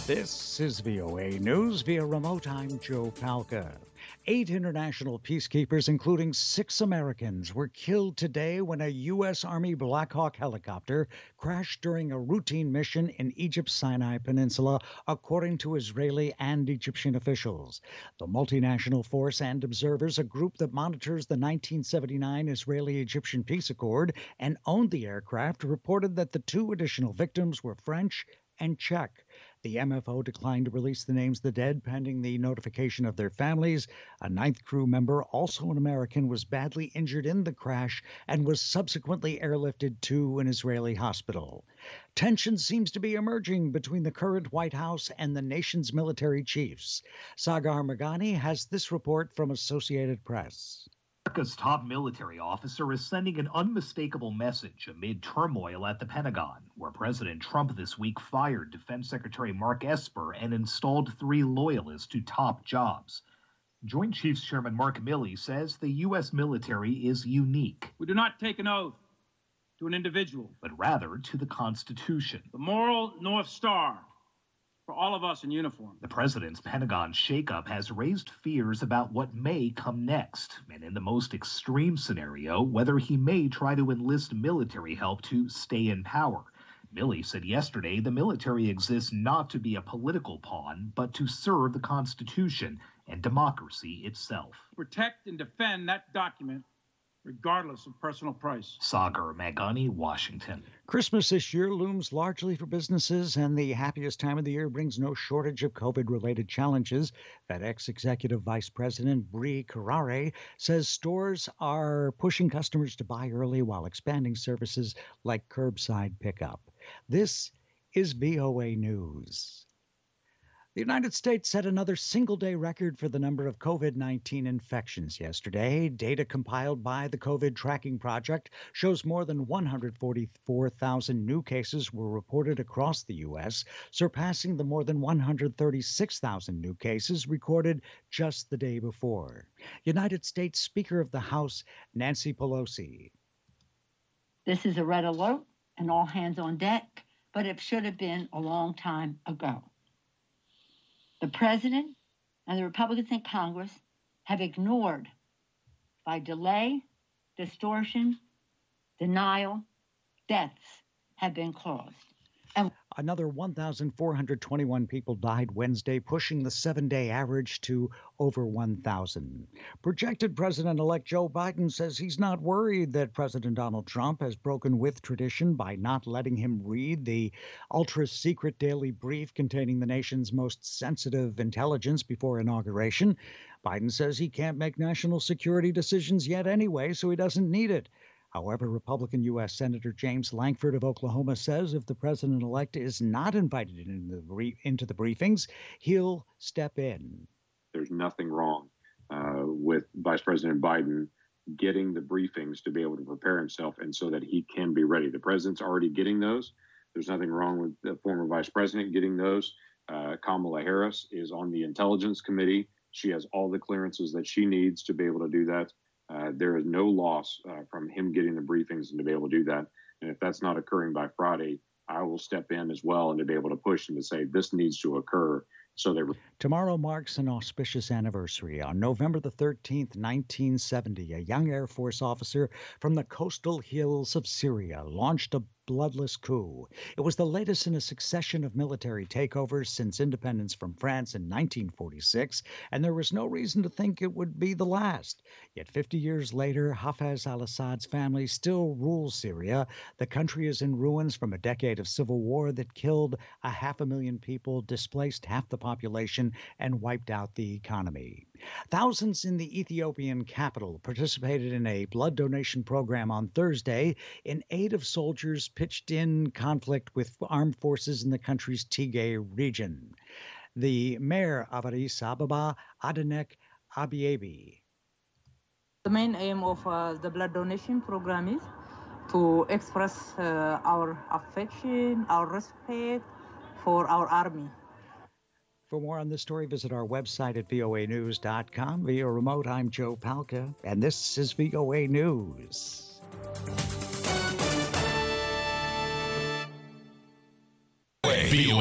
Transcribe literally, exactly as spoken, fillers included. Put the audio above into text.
This is V O A News via remote. I'm Joe Palca. Eight international peacekeepers, including six Americans, were killed today when a U S. Army Black Hawk helicopter crashed during a routine mission in Egypt's Sinai Peninsula, according to Israeli and Egyptian officials. The multinational force and observers, a group that monitors the nineteen seventy-nine Israeli-Egyptian peace accord and owned the aircraft, reported that the two additional victims were French and Czech. The M F O declined to release the names of the dead pending the notification of their families. A ninth crew member, also an American, was badly injured in the crash and was subsequently airlifted to an Israeli hospital. Tension seems to be emerging between the current White House and the nation's military chiefs. Sagar Meghani has this report from Associated Press. America's top military officer is sending an unmistakable message amid turmoil at the Pentagon, where President Trump this week fired Defense Secretary Mark Esper and installed three loyalists to top jobs. Joint Chiefs Chairman Mark Milley says the U S military is unique. We do not take an oath to an individual, but rather to the Constitution, the moral North Star for all of us in uniform. The president's Pentagon shakeup has raised fears about what may come next, and in the most extreme scenario, whether he may try to enlist military help to stay in power. Milley said yesterday the military exists not to be a political pawn, but to serve the Constitution and democracy itself. Protect and defend that document regardless of personal price. Sagar Meghani, Washington. Christmas this year looms largely for businesses, and the happiest time of the year brings no shortage of COVID-related challenges. FedEx Executive Vice President Brie Carrere says stores are pushing customers to buy early while expanding services like curbside pickup. This is V O A News. The United States set another single-day record for the number of COVID nineteen infections yesterday. Data compiled by the COVID Tracking Project shows more than one hundred forty-four thousand new cases were reported across the U S, surpassing the more than one hundred thirty-six thousand new cases recorded just the day before. United States Speaker of the House, Nancy Pelosi. This is a red alert and all hands on deck, but it should have been a long time ago. The president and the Republicans in Congress have ignored, by delay, distortion, denial, deaths have been caused. And another one thousand four hundred twenty-one people died Wednesday, pushing the seven-day average to over one thousand. Projected President-elect Joe Biden says he's not worried that President Donald Trump has broken with tradition by not letting him read the ultra-secret daily brief containing the nation's most sensitive intelligence before inauguration. Biden says he can't make national security decisions yet anyway, so he doesn't need it. However, Republican U S. Senator James Lankford of Oklahoma says if the president-elect is not invited into the, brief, into the briefings, he'll step in. There's nothing wrong uh, with Vice President Biden getting the briefings to be able to prepare himself and so that he can be ready. The president's already getting those. There's nothing wrong with the former vice president getting those. Uh, Kamala Harris is on the Intelligence Committee. She has all the clearances that she needs to be able to do that. Uh, there is no loss uh, from him getting the briefings and to be able to do that. And if that's not occurring by Friday, I will step in as well and to be able to push and to say this needs to occur. So they. Tomorrow marks an auspicious anniversary. On November the thirteenth, nineteen seventy, a young Air Force officer from the coastal hills of Syria launched a bloodless coup. It was the latest in a succession of military takeovers since independence from France in nineteen forty-six, and there was no reason to think it would be the last. Yet fifty years later, Hafez al-Assad's family still rules Syria. The country is in ruins from a decade of civil war that killed a half a million people, displaced half the population, and wiped out the economy. Thousands in the Ethiopian capital participated in a blood donation program on Thursday in aid of soldiers pitched in conflict with armed forces in the country's Tigray region. The mayor of Addis Ababa, Adenek Abiyabi. The main aim of uh, the blood donation program is to express uh, our affection, our respect for our army. For more on this story, visit our website at V O A news dot com. Via remote, I'm Joe Palca, and this is V O A News. V O A